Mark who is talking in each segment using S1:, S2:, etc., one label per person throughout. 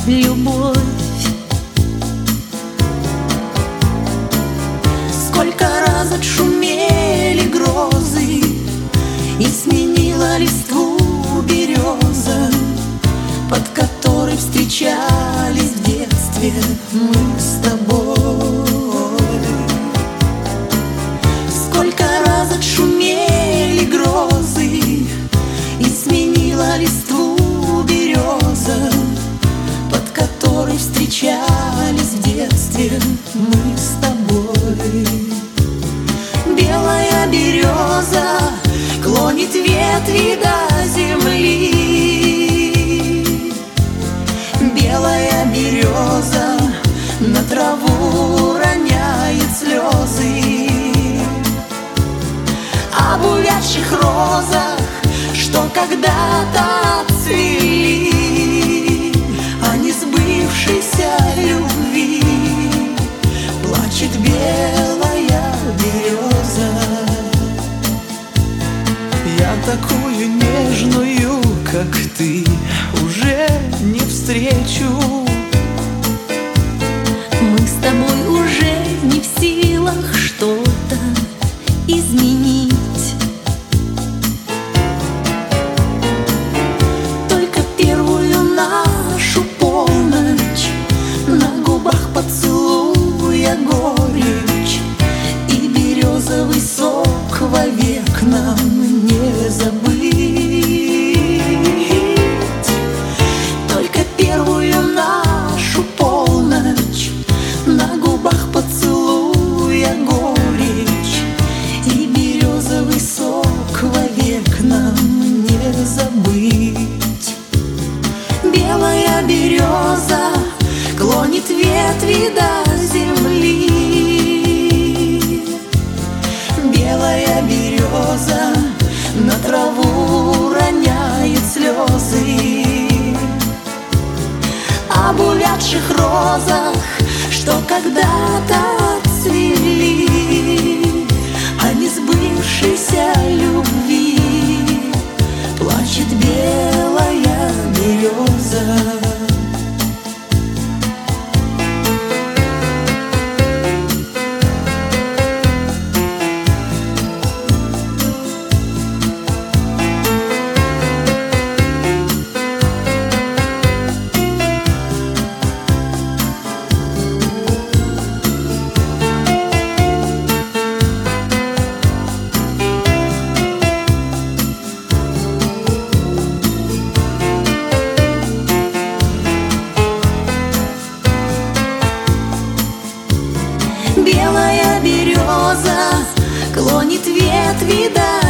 S1: любовь. Сколько раз отшумели грозы и сменила листву береза, под которой встречались в детстве мы с тобой. Сколько раз отшумели грозы и сменила листву береза, под которой встречались в детстве мы с тобой. Белая береза клонит ветви до земли. Белая береза на траву роняет слезы. Об увядших розах, что когда-то цвели, о несбывшейся любви плачет белая береза.
S2: Я такую нежную, как ты, уже не встречу.
S1: Мы с тобой уже не в силах что-то изменить. Только первую нашу полночь, на губах поцелуя горечь, и березовый сок вовек нам не забыть. Только первую нашу полночь, на губах поцелуя горечь, и березовый сок вовек нам не забыть. Белая береза клонит ветви до земли. Белая береза на траву роняет слезы. Об увядших розах, что когда-то цвели, о несбывшейся любви плачет белая береза. Белая береза клонит ветви до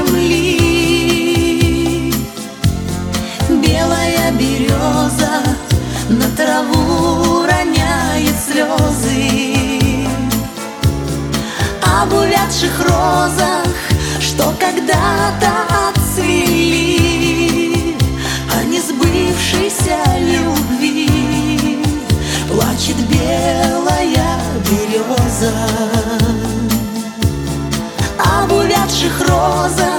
S1: земли. Белая береза на траву роняет слезы. Об увядших розах, что когда-то отцвели, о несбывшейся любви плачет белая береза. Об увядших розах,